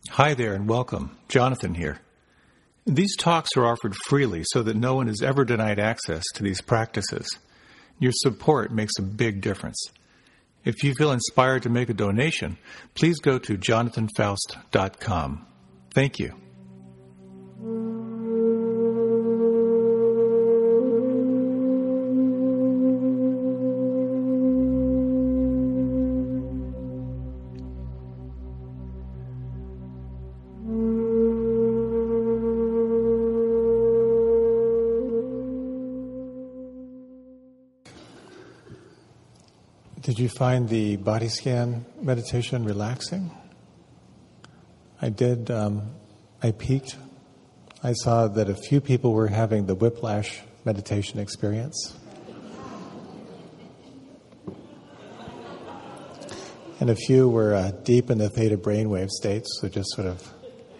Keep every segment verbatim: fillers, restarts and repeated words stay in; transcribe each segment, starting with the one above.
Hi there and welcome. Jonathan here. These talks are offered freely so that no one is ever denied access to these practices. Your support makes a big difference. If you feel inspired to make a donation, please go to jonathan faust dot com. Thank you. Did you find the body scan meditation relaxing? I did. Um, I peeked. I saw that a few people were having the whiplash meditation experience. And a few were uh, deep in the theta brainwave states, so just sort of.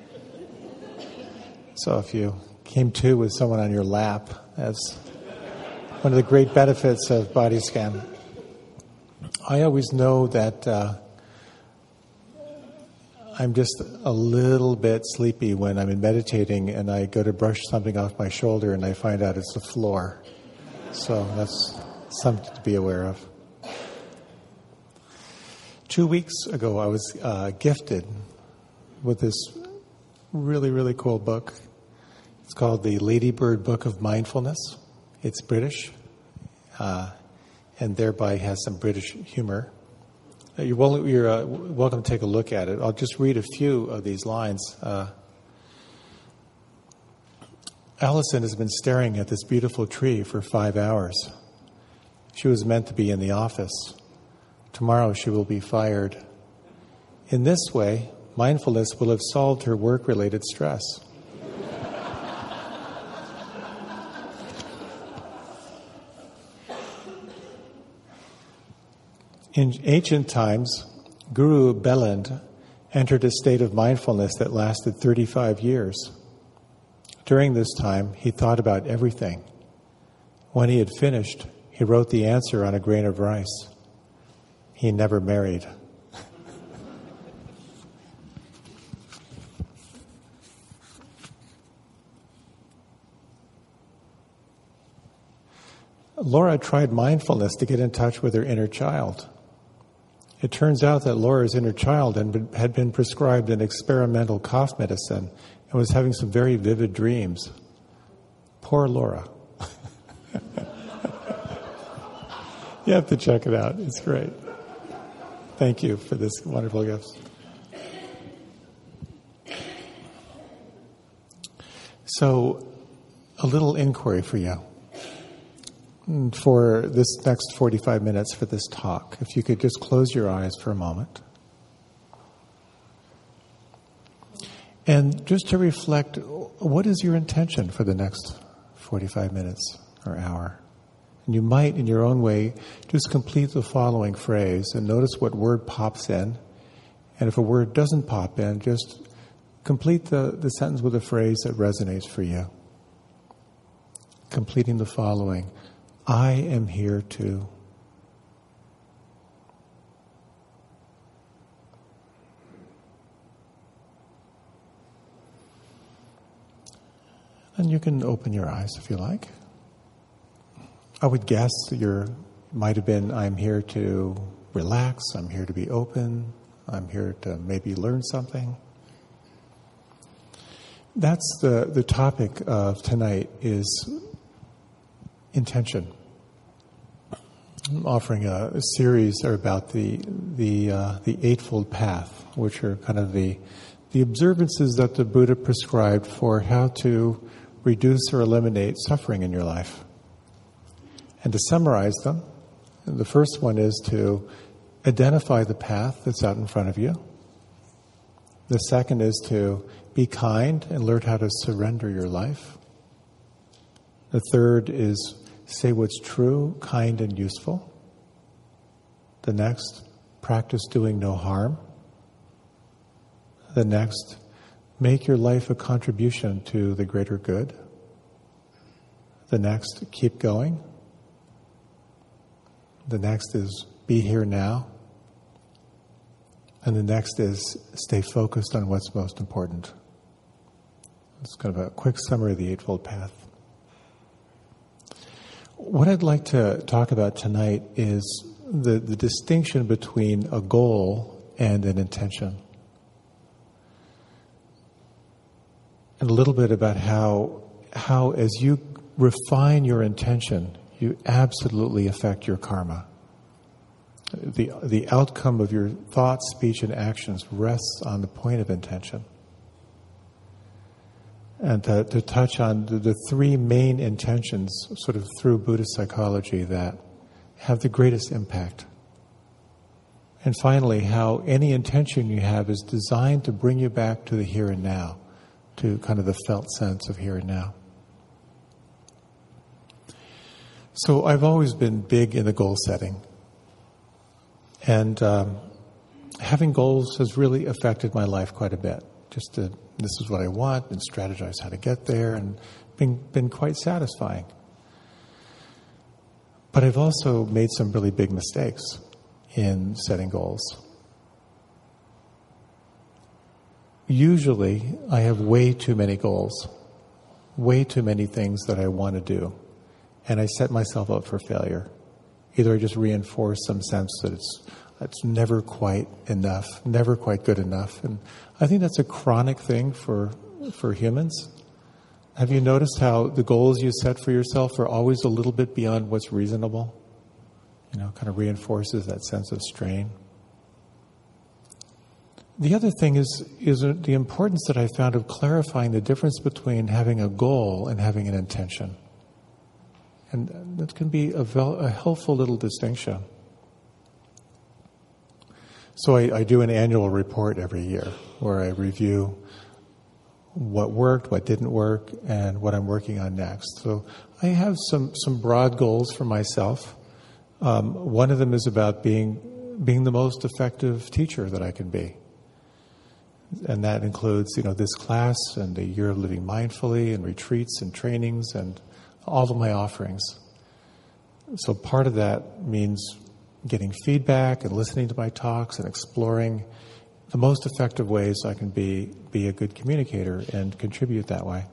So if you came to with someone on your lap, that's one of the great benefits of body scan. I always know that uh, I'm just a little bit sleepy when I'm meditating and I go to brush something off my shoulder and I find out it's the floor. So that's something to be aware of. Two weeks ago, I was uh, gifted with this really, really cool book. It's called the Ladybird Book of Mindfulness. It's British. Uh, and thereby has some British humor. You're, wel- you're uh, welcome to take a look at it. I'll just read a few of these lines. Uh, Allison has been staring at this beautiful tree for five hours. She was meant to be in the office. Tomorrow she will be fired. In this way, mindfulness will have solved her work-related stress. In ancient times, Guru Belend entered a state of mindfulness that lasted thirty-five years. During this time, he thought about everything. When he had finished, he wrote the answer on a grain of rice. He never married. Laura tried mindfulness to get in touch with her inner child. It turns out that Laura's inner child had been prescribed an experimental cough medicine and was having some very vivid dreams. Poor Laura. You have to check it out. It's great. Thank you for this wonderful gift. So, a little inquiry for you. For this next forty-five minutes for this talk, if you could just close your eyes for a moment. And just to reflect, what is your intention for the next forty-five minutes or hour? And you might, in your own way, just complete the following phrase and notice what word pops in. And if a word doesn't pop in, just complete the, the sentence with a phrase that resonates for you. Completing the following. I am here to. And you can open your eyes if you like. I would guess that you might have been, I'm here to relax, I'm here to be open, I'm here to maybe learn something. That's the, the topic of tonight is intention. I'm offering a, a series about the the uh, the Eightfold Path, which are kind of the the observances that the Buddha prescribed for how to reduce or eliminate suffering in your life. And to summarize them, the first one is to identify the path that's out in front of you. The second is to be kind and learn how to surrender your life. The third is say what's true, kind, and useful. The next, practice doing no harm. The next, make your life a contribution to the greater good. The next, keep going. The next is be here now. And the next is stay focused on what's most important. It's kind of a quick summary of the Eightfold Path. What I'd like to talk about tonight is the, the distinction between a goal and an intention. And a little bit about how, how as you refine your intention, you absolutely affect your karma. The, the outcome of your thoughts, speech, and actions rests on the point of intention. And to, to touch on the, the three main intentions, sort of through Buddhist psychology, that have the greatest impact. And finally, how any intention you have is designed to bring you back to the here and now, to kind of the felt sense of here and now. So I've always been big in the goal setting. And um, having goals has really affected my life quite a bit. Just to, this is what I want, and strategize how to get there, and been, been quite satisfying. But I've also made some really big mistakes in setting goals. Usually, I have way too many goals, way too many things that I want to do, and I set myself up for failure. Either I just reinforce some sense that it's it's never quite enough, never quite good enough, and I think that's a chronic thing for for humans. Have you noticed how the goals you set for yourself are always a little bit beyond what's reasonable? You know, kind of reinforces that sense of strain. The other thing is is the importance that I found of clarifying the difference between having a goal and having an intention. And that can be a, vel- a helpful little distinction. So I, I do an annual report every year where I review what worked, what didn't work, and what I'm working on next. So I have some, some broad goals for myself. Um, one of them is about being being the most effective teacher that I can be. And that includes, you know, this class and the year of living mindfully and retreats and trainings and all of my offerings. So part of that means getting feedback and listening to my talks and exploring the most effective ways I can be be a good communicator and contribute that way.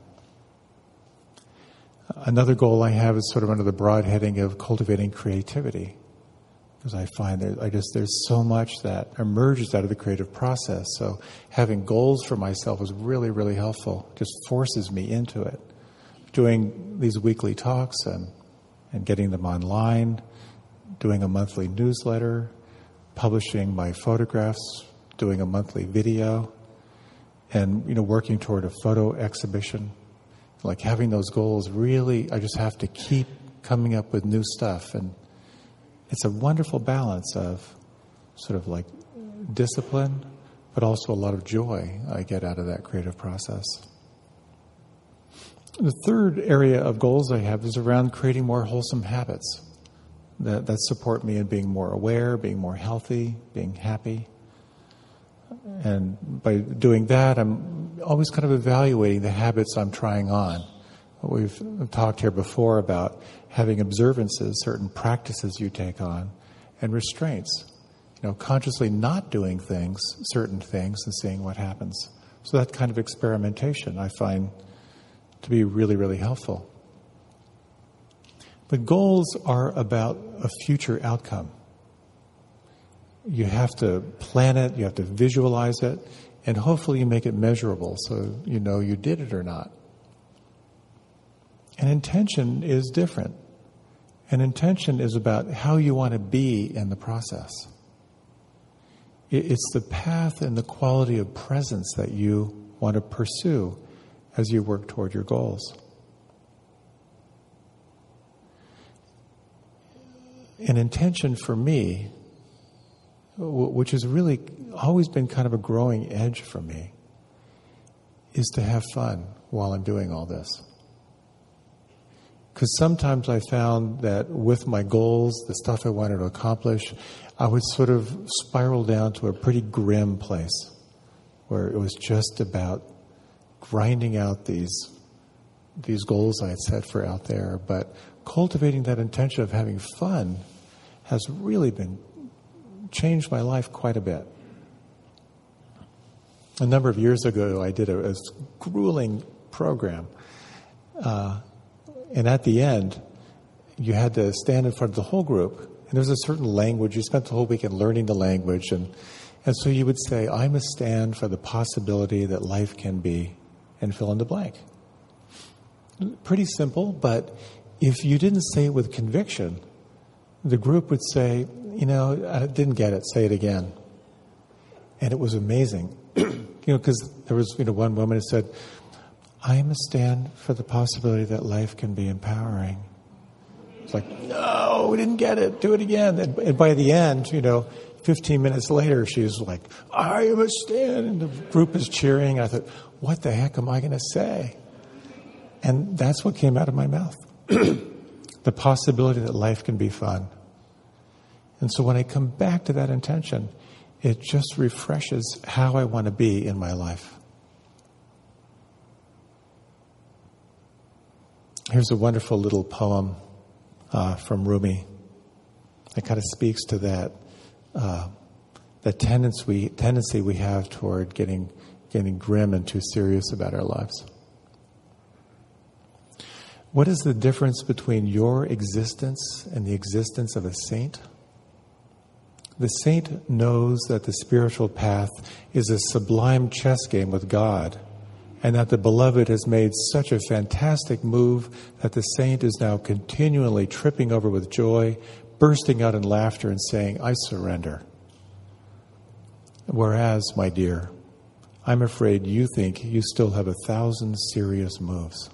Another goal I have is sort of under the broad heading of cultivating creativity, because I find that I just there's so much that emerges out of the creative process. So having goals for myself is really, really helpful. It just forces me into it. Doing these weekly talks and, and getting them online, doing a monthly newsletter, publishing my photographs, doing a monthly video, and, you know, working toward a photo exhibition. Like having those goals, really, I just have to keep coming up with new stuff. And it's a wonderful balance of sort of like discipline, but also a lot of joy I get out of that creative process. The third area of goals I have is around creating more wholesome habits that, that support me in being more aware, being more healthy, being happy. And by doing that, I'm always kind of evaluating the habits I'm trying on. We've talked here before about having observances, certain practices you take on, and restraints. You know, consciously not doing things, certain things, and seeing what happens. So that kind of experimentation I find to be really, really helpful. But goals are about a future outcome. You have to plan it, you have to visualize it, and hopefully you make it measurable so you know you did it or not. And intention is different. And intention is about how you want to be in the process. It's the path and the quality of presence that you want to pursue as you work toward your goals. An intention for me, which has really always been kind of a growing edge for me, is to have fun while I'm doing all this. Because sometimes I found that with my goals, the stuff I wanted to accomplish, I would sort of spiral down to a pretty grim place where it was just about grinding out these these goals I had set for out there. But cultivating that intention of having fun has really been changed my life quite a bit. A number of years ago, I did a, a grueling program. Uh, and at the end, you had to stand in front of the whole group. And there was a certain language. You spent the whole weekend learning the language. And, and so you would say, I must stand for the possibility that life can be, and fill in the blank. Pretty simple, but if you didn't say it with conviction, the group would say, you know, I didn't get it, say it again. And it was amazing. You know, because there was, you know, one woman who said, I must stand for the possibility that life can be empowering. It's like, no, we didn't get it. Do it again. And, and by the end, you know, fifteen minutes later, she was like, I must stand. And the group is cheering. I thought, what the heck am I going to say? And that's what came out of my mouth. The possibility that life can be fun. And so when I come back to that intention, it just refreshes how I want to be in my life. Here's a wonderful little poem uh, from Rumi. It kind of speaks to that uh, that tendency we, tendency we have toward getting getting grim and too serious about our lives. What is the difference between your existence and the existence of a saint? The saint knows that the spiritual path is a sublime chess game with God, and that the beloved has made such a fantastic move that the saint is now continually tripping over with joy, bursting out in laughter and saying, I surrender. Whereas, my dear, I'm afraid you think you still have a thousand serious moves.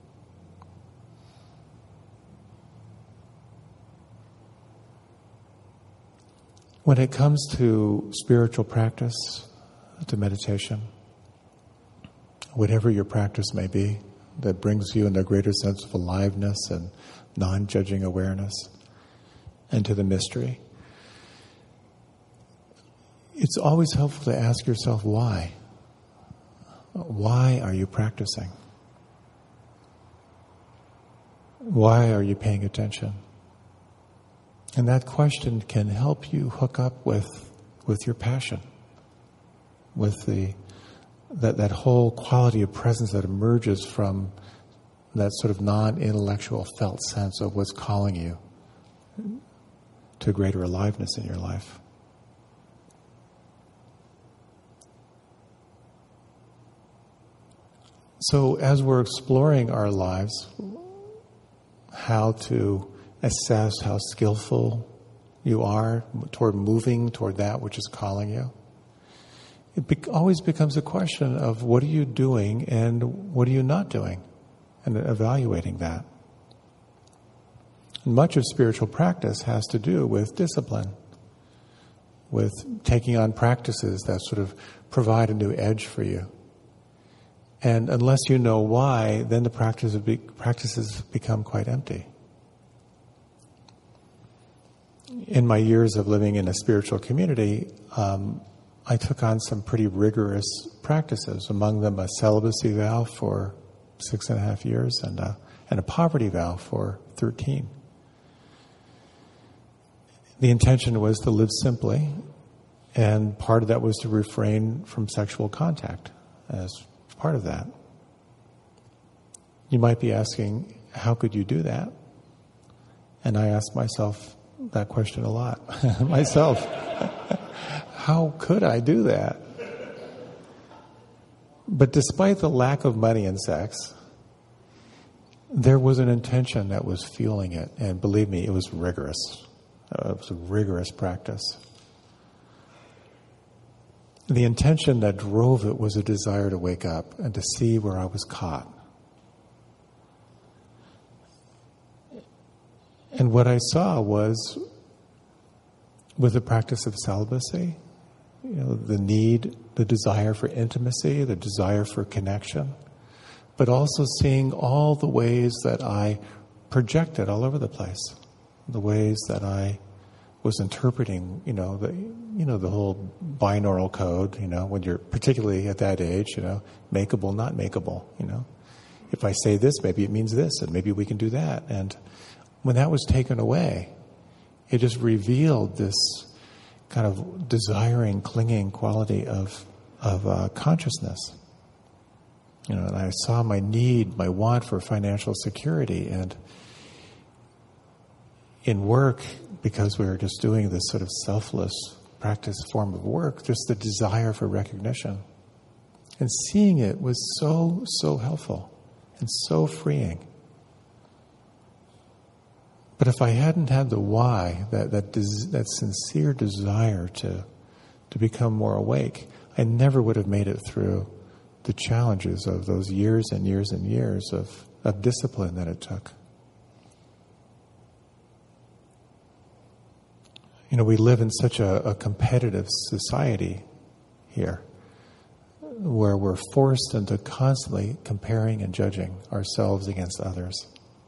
When it comes to spiritual practice, to meditation, whatever your practice may be, that brings you in a greater sense of aliveness and non-judging awareness, and to the mystery, it's always helpful to ask yourself why. Why are you practicing? Why are you paying attention? And that question can help you hook up with with your passion, with the that, that whole quality of presence that emerges from that sort of non-intellectual felt sense of what's calling you to greater aliveness in your life. So as we're exploring our lives, how to assess how skillful you are toward moving toward that which is calling you, it be- always becomes a question of what are you doing and what are you not doing, and evaluating that. And much of spiritual practice has to do with discipline, with taking on practices that sort of provide a new edge for you. And unless you know why, then the practice be- practices become quite empty. In my years of living in a spiritual community, um, I took on some pretty rigorous practices, among them a celibacy vow for six and a half years and a, and a poverty vow for thirteen. The intention was to live simply, and part of that was to refrain from sexual contact as part of that. You might be asking, how could you do that? And I ask myself that question a lot myself. How could I do that? But despite the lack of money and sex, there was an intention that was fueling it. And believe me, it was rigorous. Uh, it was a rigorous practice. The intention that drove it was a desire to wake up and to see where I was caught. And what I saw was, with the practice of celibacy, you know, the need, the desire for intimacy, the desire for connection, but also seeing all the ways that I projected all over the place, the ways that I was interpreting, you know, the you know the whole binaural code, you know, when you're particularly at that age, you know, makeable, not makeable, you know. If I say this, maybe it means this, and maybe we can do that. And when that was taken away, it just revealed this kind of desiring, clinging quality of of uh, consciousness. You know, and I saw my need, my want for financial security, and in work, because we were just doing this sort of selfless practice form of work, just the desire for recognition. And seeing it was so, so helpful and so freeing. But if I hadn't had the why, that that, des- that sincere desire to, to become more awake, I never would have made it through the challenges of those years and years and years of, of discipline that it took. You know, we live in such a, a competitive society here, where we're forced into constantly comparing and judging ourselves against others.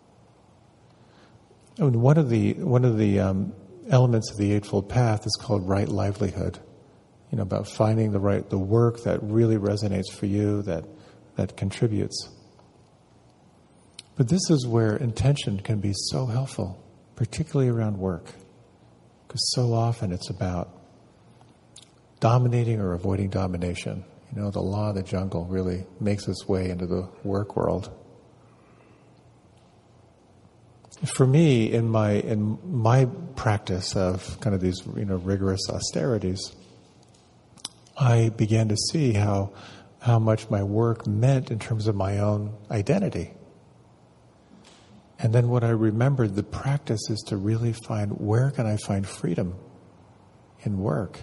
I mean, one of the one of the um, elements of the Eightfold Path is called right livelihood. You know, about finding the right the work that really resonates for you, that that contributes. But this is where intention can be so helpful, particularly around work, because so often it's about dominating or avoiding domination. You know, the law of the jungle really makes its way into the work world. For me, in my in my practice of kind of these, you know, rigorous austerities, I began to see how how much my work meant in terms of my own identity. And then what I remembered, the practice is to really find, where can I find freedom in work?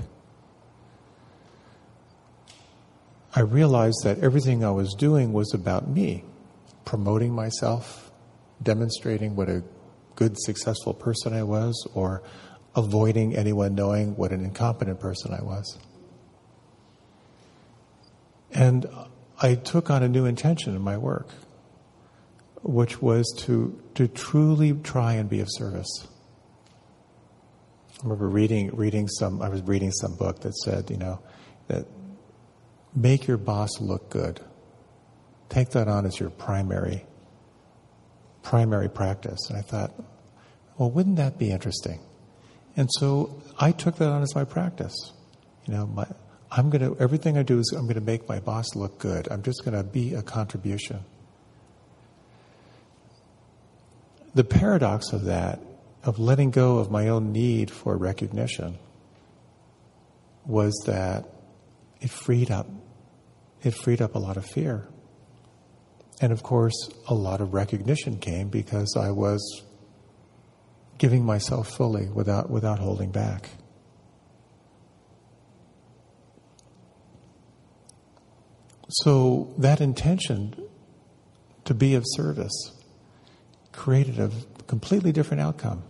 I realized that everything I was doing was about me, promoting myself, demonstrating what a good, successful person I was, or avoiding anyone knowing what an incompetent person I was. And I took on a new intention in my work, which was to to truly try and be of service. I remember reading reading some. I was reading some book that said, you know, that make your boss look good. Take that on as your primary primary practice. And I thought, well, wouldn't that be interesting? And so I took that on as my practice. You know, my. I'm going to, everything I do is I'm going to make my boss look good. I'm just going to be a contribution. The paradox of that, of letting go of my own need for recognition, was that it freed up, it freed up a lot of fear. And of course, a lot of recognition came because I was giving myself fully without, without holding back. So that intention to be of service created a completely different outcome.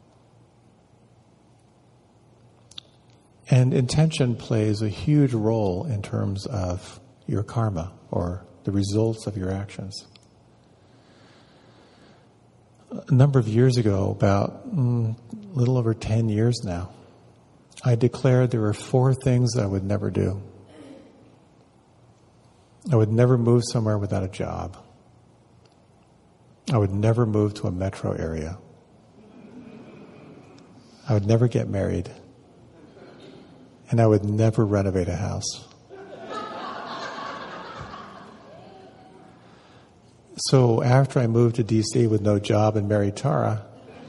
And intention plays a huge role in terms of your karma, or the results of your actions. A number of years ago, about mm, a little over ten years now, I declared there were four things that I would never do. I would never move somewhere without a job. I would never move to a metro area. I would never get married. And I would never renovate a house. So after I moved to D C with no job and married Tara,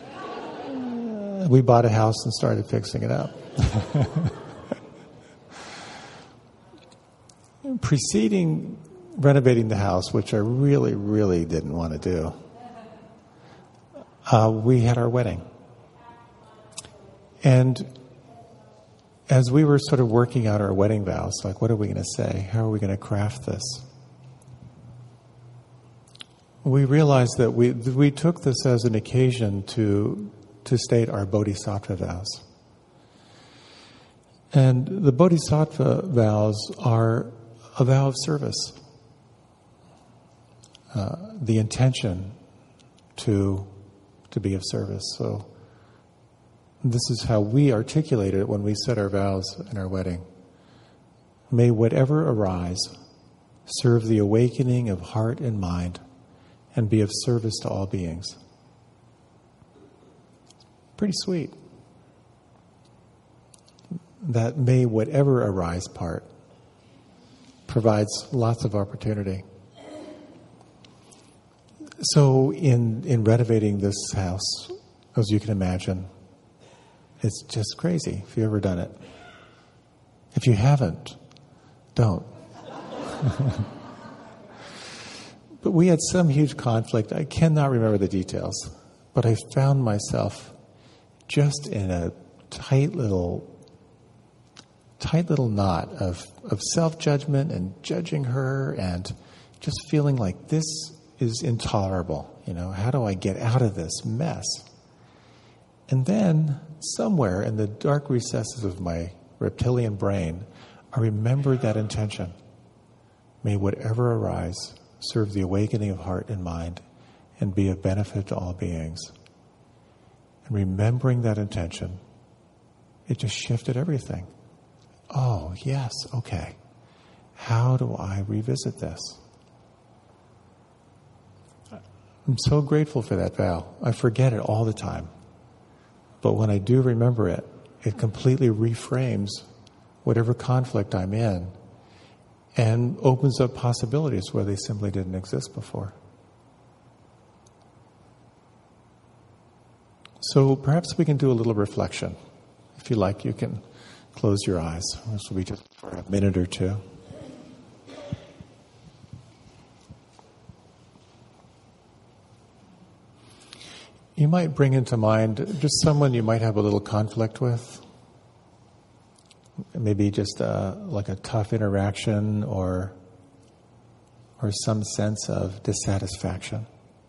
we bought a house and started fixing it up. Preceding renovating the house, which I really, really didn't want to do, uh, we had our wedding. And as we were sort of working out our wedding vows, like, what are we going to say? How are we going to craft this? We realized that we we took this as an occasion to to state our bodhisattva vows. And the bodhisattva vows are a vow of service. Uh, the intention to to be of service. So this is how we articulate it when we set our vows in our wedding. May whatever arise serve the awakening of heart and mind and be of service to all beings. Pretty sweet. That may whatever arise part provides lots of opportunity. So in, in renovating this house, as you can imagine, it's just crazy if you've ever done it. If you haven't, don't. But we had some huge conflict. I cannot remember the details, but I found myself just in a tight little, tight little knot of, of self-judgment and judging her and just feeling like this is intolerable. You know, how do I get out of this mess? And then somewhere in the dark recesses of my reptilian brain, I remembered that intention. May whatever arise serve the awakening of heart and mind and be of benefit to all beings. And remembering that intention, it just shifted everything. Oh, yes, okay. How do I revisit this? I'm so grateful for that vow. I forget it all the time. But when I do remember it, it completely reframes whatever conflict I'm in and opens up possibilities where they simply didn't exist before. So perhaps we can do a little reflection. If you like, you can close your eyes. This will be just for a minute or two. You might bring into mind just someone you might have a little conflict with. Maybe just a, like a tough interaction or or some sense of dissatisfaction.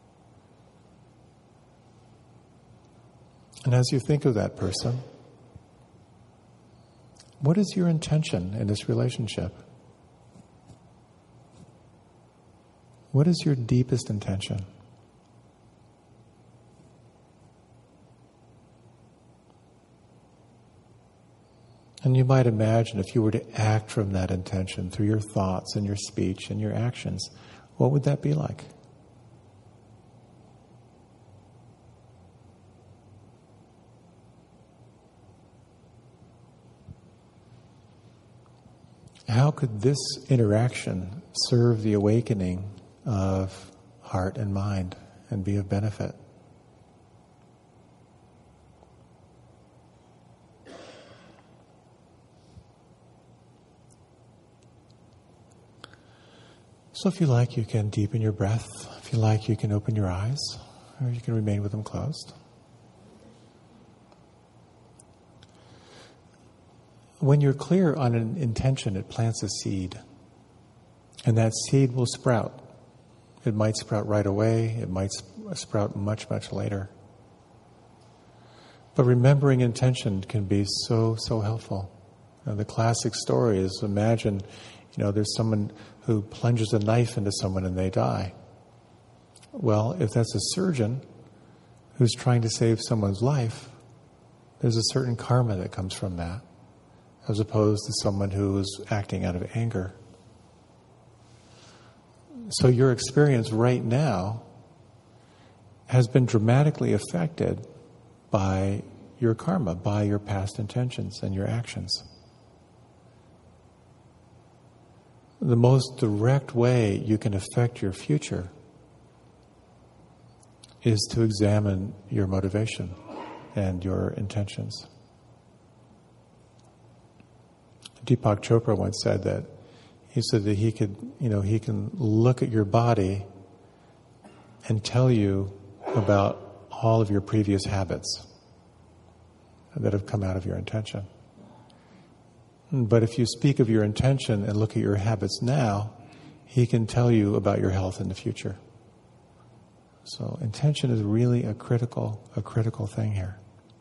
And as you think of that person, what is your intention in this relationship? What is your deepest intention? And you might imagine if you were to act from that intention through your thoughts and your speech and your actions, what would that be like? How could this interaction serve the awakening of heart and mind and be of benefit? So if you like, you can deepen your breath. If you like, you can open your eyes, or you can remain with them closed. When you're clear on an intention, it plants a seed. And that seed will sprout. It might sprout right away. It might sprout much, much later. But remembering intention can be so, so helpful. Now, the classic story is, imagine, you know, there's someone who plunges a knife into someone and they die. Well, if that's a surgeon who's trying to save someone's life, there's a certain karma that comes from that, as opposed to someone who is acting out of anger. So your experience right now has been dramatically affected by your karma, by your past intentions and your actions. The most direct way you can affect your future is to examine your motivation and your intentions. Deepak Chopra once said that he said that he could, you know, he can look at your body and tell you about all of your previous habits that have come out of your intention. But if you speak of your intention and look at your habits now, he can tell you about your health in the future. So intention is really a critical, a critical thing here.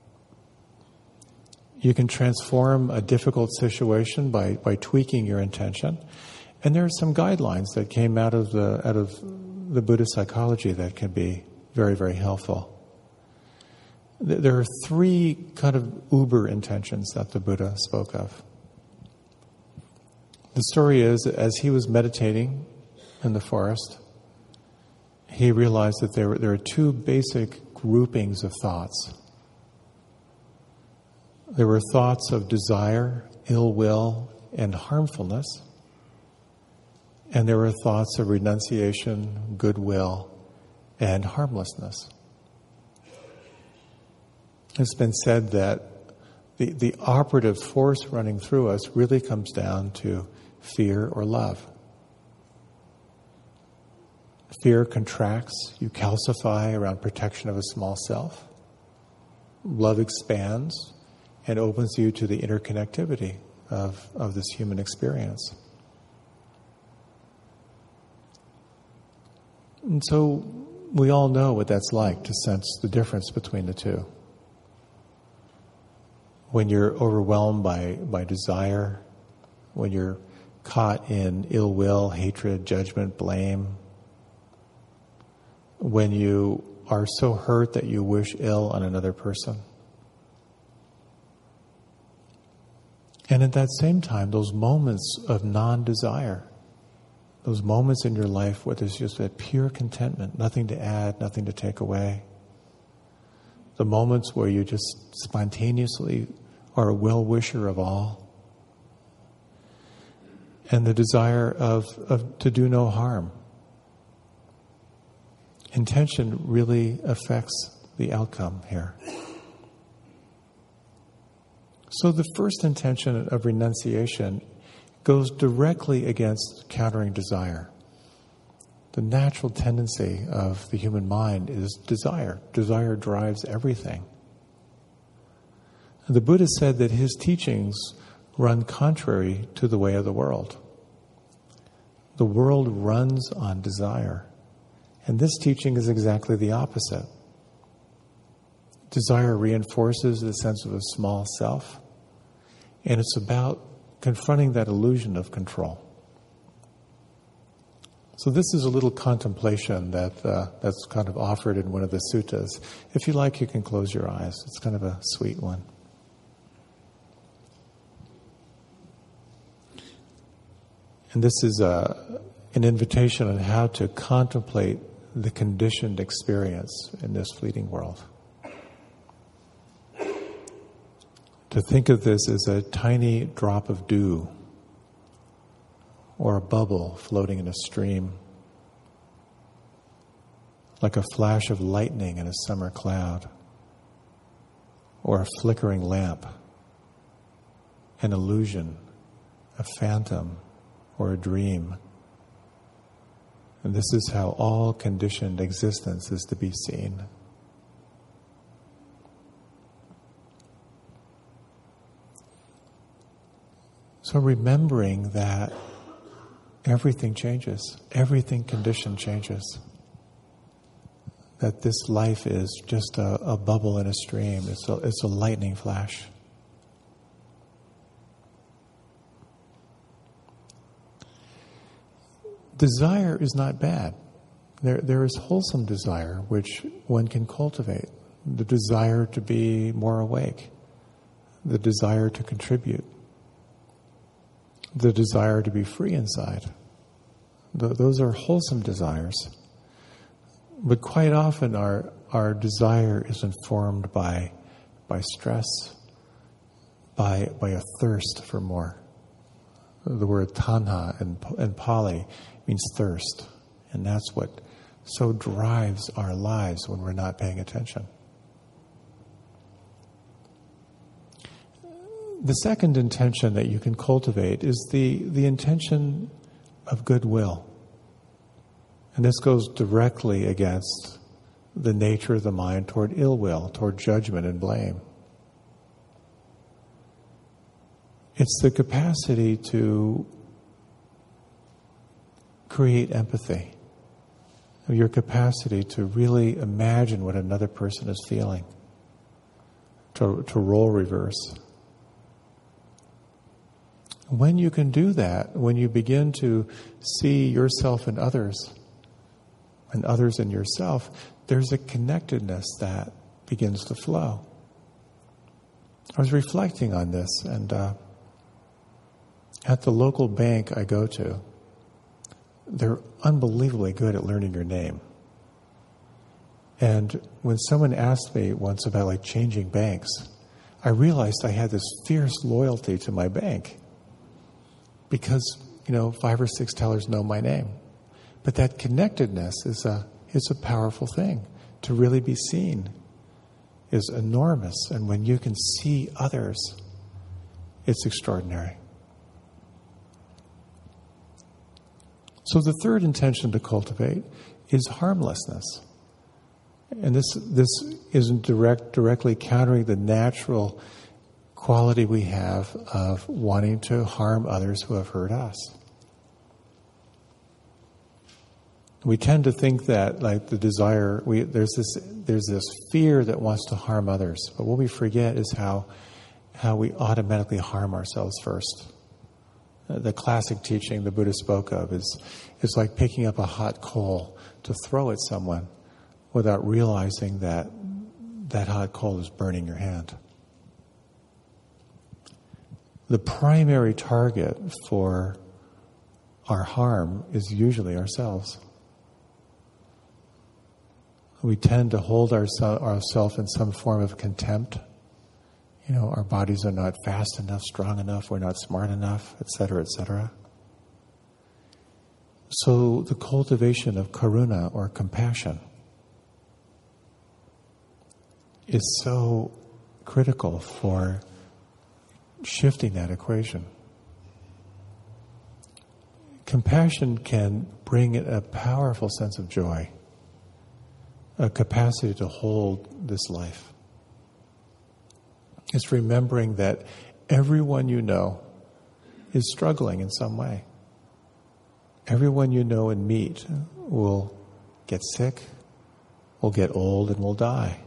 You can transform a difficult situation by, by tweaking your intention. And there are some guidelines that came out of the out of the Buddhist psychology that can be very, very helpful. There are three kind of uber intentions that the Buddha spoke of. The story is, as he was meditating in the forest, he realized that there were, there are two basic groupings of thoughts. There were thoughts of desire, ill will, and harmfulness. And there were thoughts of renunciation, goodwill, and harmlessness. It's been said that the, the operative force running through us really comes down to fear or love. Fear contracts, you calcify around protection of a small self. Love expands and opens you to the interconnectivity of, of this human experience. And so we all know what that's like to sense the difference between the two. When you're overwhelmed by, by desire, when you're caught in ill will, hatred, judgment, blame, when you are so hurt that you wish ill on another person. And at that same time, those moments of non-desire, those moments in your life where there's just a pure contentment, nothing to add, nothing to take away. The moments where you just spontaneously are a well-wisher of all. And the desire of, of to do no harm. Intention really affects the outcome here. So the first intention of renunciation goes directly against countering desire. The natural tendency of the human mind is desire. Desire drives everything. The Buddha said that his teachings run contrary to the way of the world. The world runs on desire. And this teaching is exactly the opposite. Desire reinforces the sense of a small self, and it's about confronting that illusion of control. So this is a little contemplation that uh, that's kind of offered in one of the suttas. If you like, you can close your eyes. It's kind of a sweet one. And this is a, an invitation on how to contemplate the conditioned experience in this fleeting world. To think of this as a tiny drop of dew or a bubble floating in a stream, like a flash of lightning in a summer cloud, or a flickering lamp, an illusion, a phantom, or a dream. And this is how all conditioned existence is to be seen. So remembering that everything changes, everything conditioned changes. That this life is just a, a bubble in a stream, it's a, it's a lightning flash. Desire is not bad. There, there is wholesome desire which one can cultivate. The desire to be more awake, the desire to contribute, the desire to be free inside. Th- those are wholesome desires. But quite often our our desire is informed by by stress, by by a thirst for more. The word tanha in, in Pali means thirst. And that's what so drives our lives when we're not paying attention. The second intention that you can cultivate is the, the intention of goodwill. And this goes directly against the nature of the mind toward ill will, toward judgment and blame. It's the capacity to create empathy, your capacity to really imagine what another person is feeling, to, to role reverse. When you can do that, when you begin to see yourself in others and others in yourself, there's a connectedness that begins to flow. I was reflecting on this, and uh, at the local bank I go to, they're unbelievably good at learning your name. And when someone asked me once about like changing banks, I realized I had this fierce loyalty to my bank. Because, you know, five or six tellers know my name. But that connectedness is a, is a powerful thing. To really be seen is enormous. And when you can see others, it's extraordinary. So the third intention to cultivate is harmlessness. And this this isn't direct directly countering the natural quality we have of wanting to harm others who have hurt us. We tend to think that, like the desire, we, there's this there's this fear that wants to harm others. But what we forget is how how we automatically harm ourselves first. Uh, the classic teaching the Buddha spoke of is is like picking up a hot coal to throw at someone without realizing that that hot coal is burning your hand. The primary target for our harm is usually ourselves. We tend to hold ourselves ourselves in some form of contempt. You know, our bodies are not fast enough, strong enough, we're not smart enough, et cetera, et cetera. So the cultivation of karuna or compassion is so critical for shifting that equation. Compassion can bring a powerful sense of joy, a capacity to hold this life. It's remembering that everyone you know is struggling in some way. Everyone you know and meet will get sick, will get old, and will die.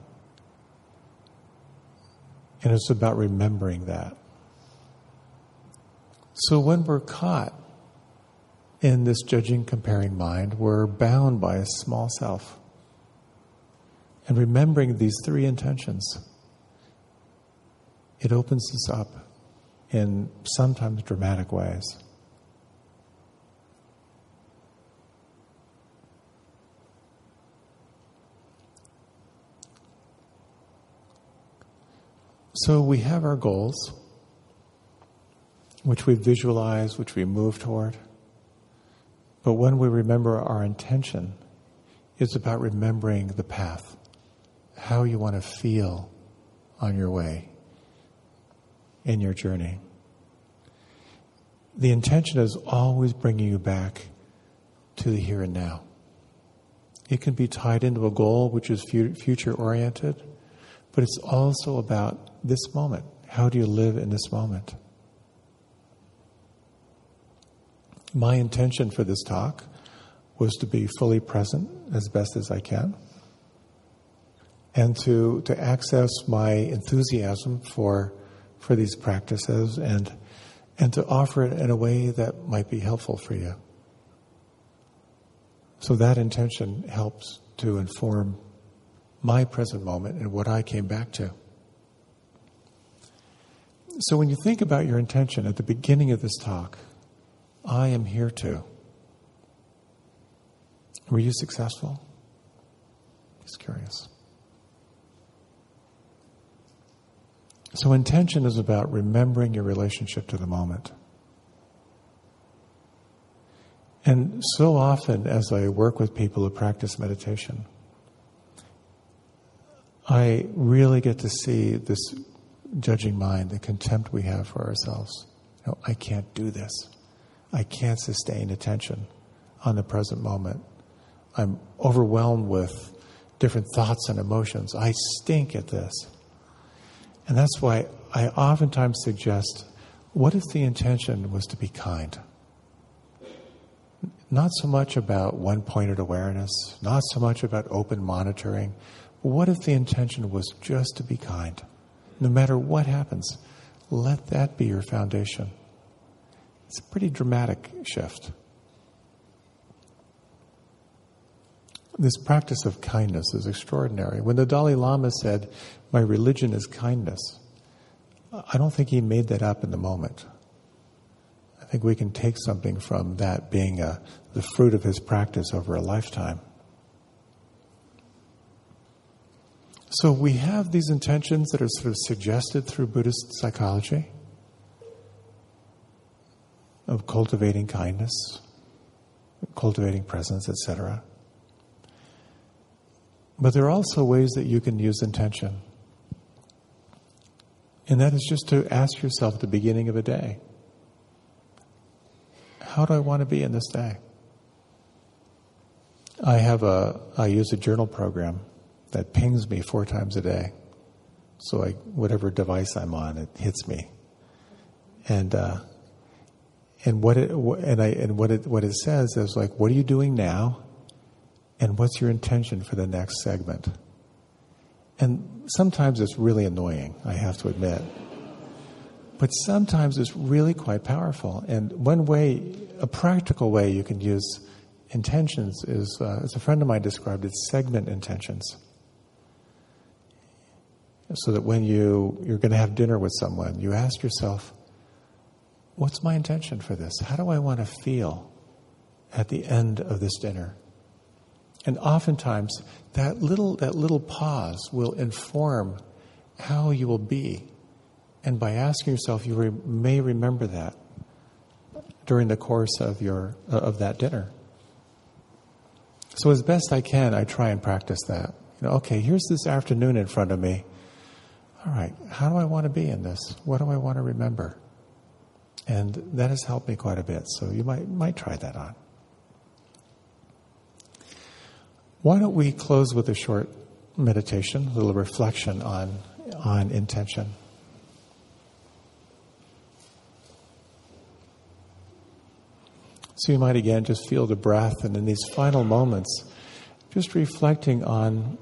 And it's about remembering that. So when we're caught in this judging, comparing mind, we're bound by a small self. And remembering these three intentions, it opens us up in sometimes dramatic ways. So we have our goals, which we visualize, which we move toward. But when we remember our intention, it's about remembering the path, how you want to feel on your way, in your journey. The intention is always bringing you back to the here and now. It can be tied into a goal which is future-oriented, but it's also about this moment. How do you live in this moment? My intention for this talk was to be fully present as best as I can, and to to access my enthusiasm for for these practices, and and to offer it in a way that might be helpful for you. So that intention helps to inform my present moment and what I came back to. So when you think about your intention at the beginning of this talk, I am here to. Were you successful? Just curious. So intention is about remembering your relationship to the moment. And so often as I work with people who practice meditation, I really get to see this judging mind, the contempt we have for ourselves. You know, I can't do this. I can't sustain attention on the present moment. I'm overwhelmed with different thoughts and emotions. I stink at this. And that's why I oftentimes suggest, what if the intention was to be kind? Not so much about one-pointed awareness, not so much about open monitoring. What if the intention was just to be kind? No matter what happens, let that be your foundation. It's a pretty dramatic shift. This practice of kindness is extraordinary. When the Dalai Lama said, "My religion is kindness," I don't think he made that up in the moment. I think we can take something from that being a, the fruit of his practice over a lifetime. So we have these intentions that are sort of suggested through Buddhist psychology. of cultivating kindness, cultivating presence, et cetera. But there are also ways that you can use intention. And that is just to ask yourself at the beginning of a day, how do I want to be in this day? I have a, I use a journal program that pings me four times a day. So I, whatever device I'm on, it hits me. And, uh, and what it, and I, and what it, what it says is like, what are you doing now? And what's your intention for the next segment? And sometimes it's really annoying, I have to admit. But sometimes it's really quite powerful. And one way, a practical way you can use intentions is, uh, as a friend of mine described it, segment intentions. So that when you, you're going to have dinner with someone, you ask yourself, what's my intention for this? How do I want to feel at the end of this dinner? And oftentimes, that little that little pause will inform how you will be. And by asking yourself, you re- may remember that during the course of your uh, of that dinner. So as best I can, I try and practice that. You know, okay, here's this afternoon in front of me. All right, how do I want to be in this? What do I want to remember? And that has helped me quite a bit. So you might might try that on. Why don't we close with a short meditation, a little reflection on, on intention. So you might again just feel the breath, and in these final moments, just reflecting on,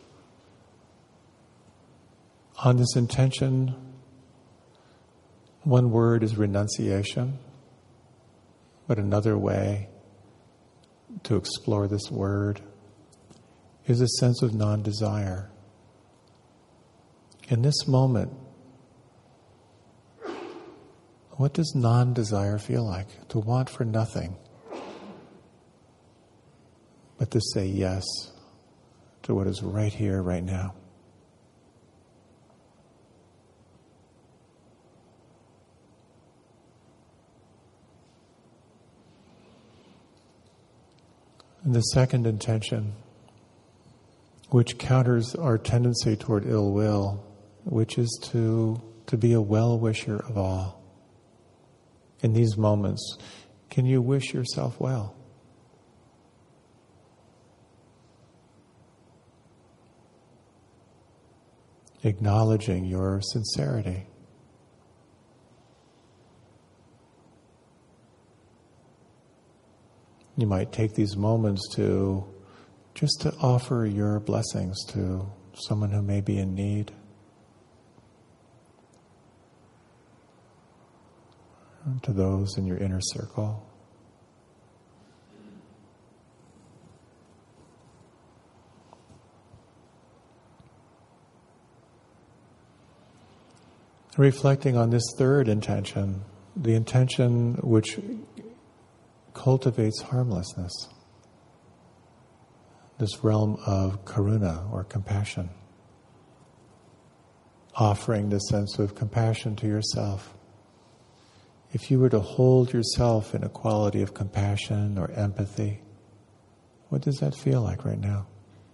on this intention. One word is renunciation, but another way to explore this word is a sense of non-desire. In this moment, what does non-desire feel like? To want for nothing, but to say yes to what is right here, right now. And the second intention, which counters our tendency toward ill will, which is to, to be a well-wisher of all. In these moments, can you wish yourself well? Acknowledging your sincerity. You might take these moments to just to offer your blessings to someone who may be in need. To those in your inner circle. Reflecting on this third intention, the intention which cultivates harmlessness, this realm of karuna or compassion, offering the sense of compassion to yourself. If you were to hold yourself in a quality of compassion or empathy, what does that feel like right now?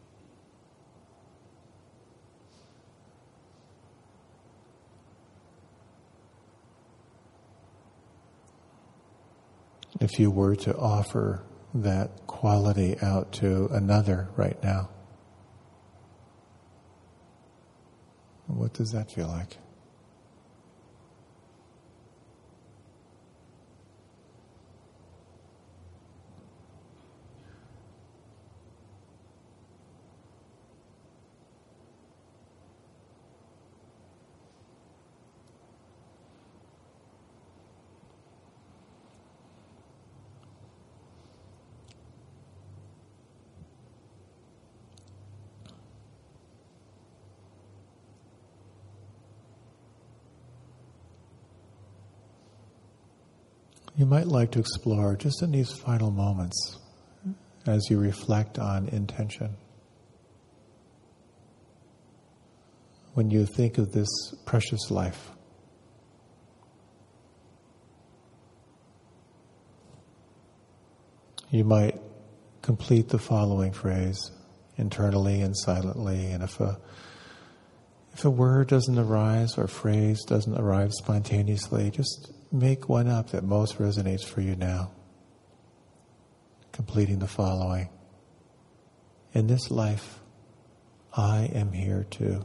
If you were to offer that quality out to another right now, what does that feel like? You might like to explore just in these final moments as you reflect on intention. When you think of this precious life, you might complete the following phrase internally and silently, and if a if a word doesn't arise or a phrase doesn't arrive spontaneously, just make one up that most resonates for you now. Completing the following. In this life, I am here too.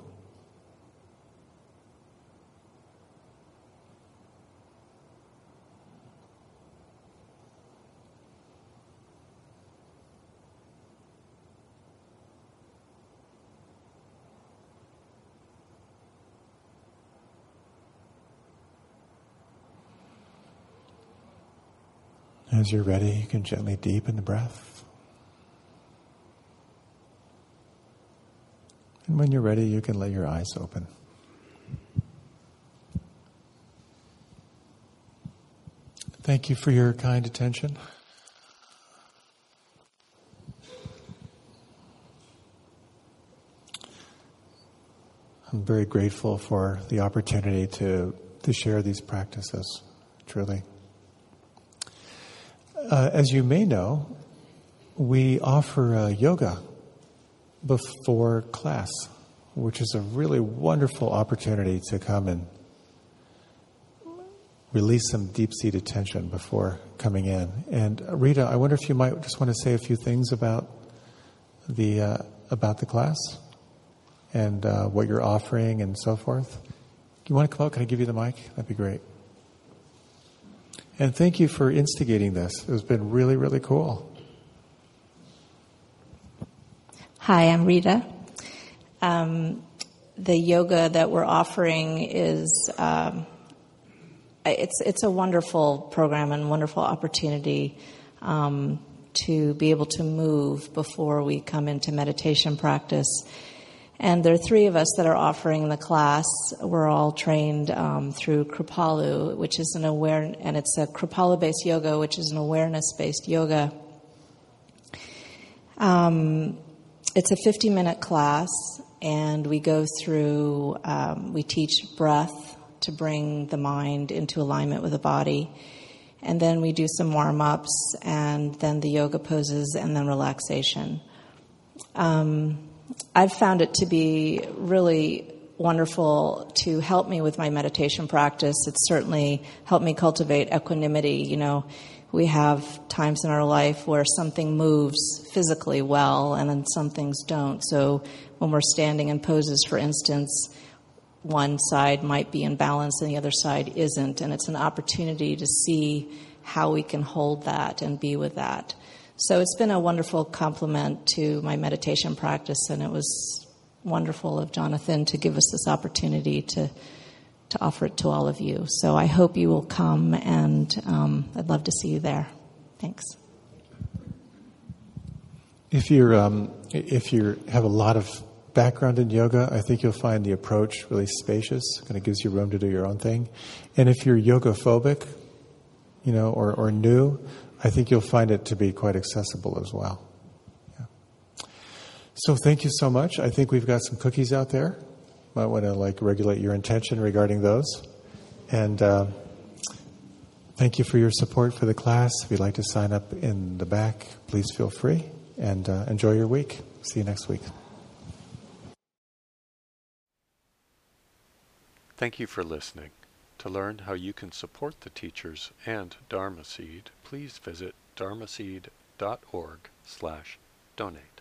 As you're ready, you can gently deepen the breath. And when you're ready, you can let your eyes open. Thank you for your kind attention. I'm very grateful for the opportunity to, to share these practices, truly. Uh, as you may know, we offer uh, yoga before class, which is a really wonderful opportunity to come and release some deep-seated tension before coming in. And uh, Rita, I wonder if you might just want to say a few things about the uh, about the class and uh, what you're offering and so forth. You want to come out? Can I give you the mic? That'd be great. And thank you for instigating this. It's been really, really cool. Hi, I'm Rita. Um, the yoga that we're offering is um, it's it's a wonderful program and wonderful opportunity um, to be able to move before we come into meditation practice. And there are three of us that are offering the class. We're all trained um, through Kripalu, which is an aware, and it's a Kripalu-based yoga, which is an awareness-based yoga. Um, it's a fifty-minute class, and we go through, um, we teach breath to bring the mind into alignment with the body. And then we do some warm-ups, and then the yoga poses, and then relaxation. Um, I've found it to be really wonderful to help me with my meditation practice. It's certainly helped me cultivate equanimity. You know, we have times in our life where something moves physically well and then some things don't. So when we're standing in poses, for instance, one side might be in balance and the other side isn't. And it's an opportunity to see how we can hold that and be with that. So it's been a wonderful complement to my meditation practice, and it was wonderful of Jonathan to give us this opportunity to to offer it to all of you. So I hope you will come, and um, I'd love to see you there. Thanks. If you're um, if you have a lot of background in yoga, I think you'll find the approach really spacious. Kind of gives you room to do your own thing. And if you're yoga phobic, you know, or, or new, I think you'll find it to be quite accessible as well. Yeah. So thank you so much. I think we've got some cookies out there. Might want to like regulate your intention regarding those. And uh, thank you for your support for the class. If you'd like to sign up in the back, please feel free. And uh, enjoy your week. See you next week. Thank you for listening. To learn how you can support the teachers and Dharma Seed, please visit dharmaseed dot org slash donate.